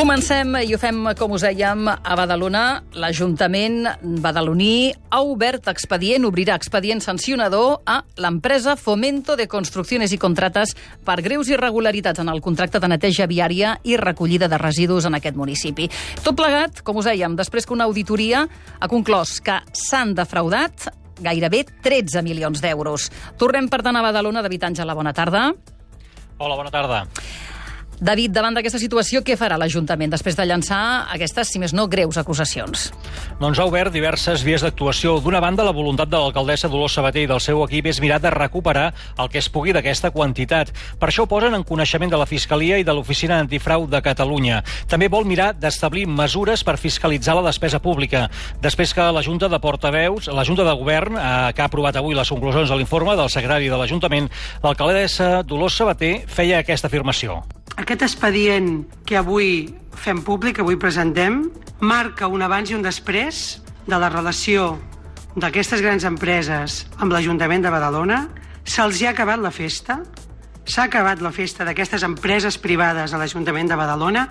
Comencem, i ho fem, com us dèiem, a Badalona. L'Ajuntament badaloní ha obrirà expedient sancionador a l'empresa Fomento de Construcciones y Contratas per greus irregularitats en el contracte de neteja viària i recollida de residus en aquest municipi. Tot plegat, com us dèiem, després que una auditoria ha conclòs que s'han defraudat gairebé 13 milions d'euros. Tornem, per tant, a Badalona. David Àngela, bona tarda. Hola, bona tarda. David, davant d'aquesta situació, què farà l'Ajuntament després de llançar aquestes, si més no, greus acusacions? Doncs ha obert diverses vies d'actuació. D'una banda, la voluntat de l'alcaldessa Dolors Sabater i del seu equip és mirar de recuperar el que es pugui d'aquesta quantitat. Per això ho posen en coneixement de la Fiscalia i de l'Oficina Antifrau de Catalunya. També vol mirar d'establir mesures per fiscalitzar la despesa pública. Després que la Junta de Portaveus, la Junta de Govern, que ha aprovat avui les conclusions de l'informe del secretari de l'Ajuntament, l'alcaldessa Dolors Sabater feia aquesta afirmació. Aquest expedient que avui fem públic, que avui presentem, marca un abans i un després de la relació d'aquestes grans empreses amb l'Ajuntament de Badalona. Se'ls ha acabat la festa, s'ha acabat la festa d'aquestes empreses privades a l'Ajuntament de Badalona.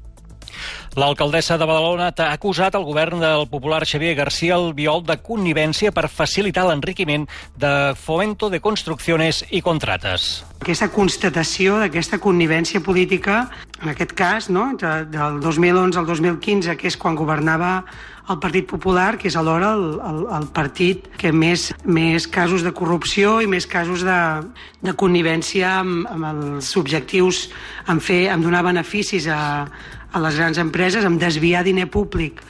L'alcaldessa de Badalona ha acusat el govern del popular Xavier García Albiol de connivència per facilitar l'enriquiment de Fomento de Construcciones y Contratas. Aquesta constatació d'aquesta connivència política, en aquest cas, no, del 2011 al 2015, que és quan governava el Partit Popular, que és alhora el partit que més casos de corrupció i més casos de connivència amb els objectius en donar beneficis a les grans empreses, en desviar diner públic.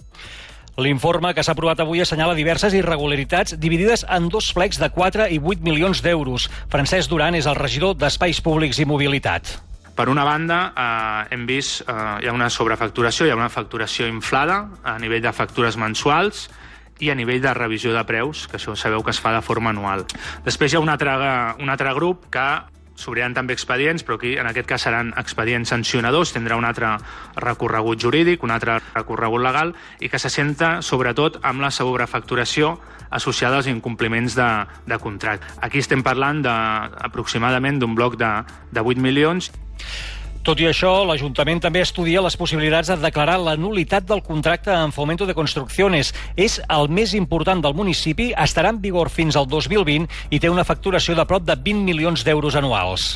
L'informe que s'ha aprovat avui assenyala diverses irregularitats dividides en dos plecs de 4 i 8 milions d'euros. Francesc Duran és el regidor d'Espais Públics i Mobilitat. Per una banda, hem vist hi ha una sobrefacturació, hi ha una facturació inflada a nivell de factures mensuals i a nivell de revisió de preus, que això sabeu que es fa de forma anual. Després hi ha un altre grup que s'obriran també expedients, però aquí en aquest cas seran expedients sancionadors, tindrà un altre recorregut jurídic, un altre recorregut legal, i que se centra sobretot amb la sobrefacturació associada als incompliments de contracte. Aquí estem parlant aproximadament d'un bloc de 8 milions. Tot i això, l'Ajuntament també estudia les possibilitats de declarar la nul·litat del contracte en Fomento de Construcciones. És el més important del municipi, estarà en vigor fins al 2020 i té una facturació de prop de 20 milions d'euros anuals.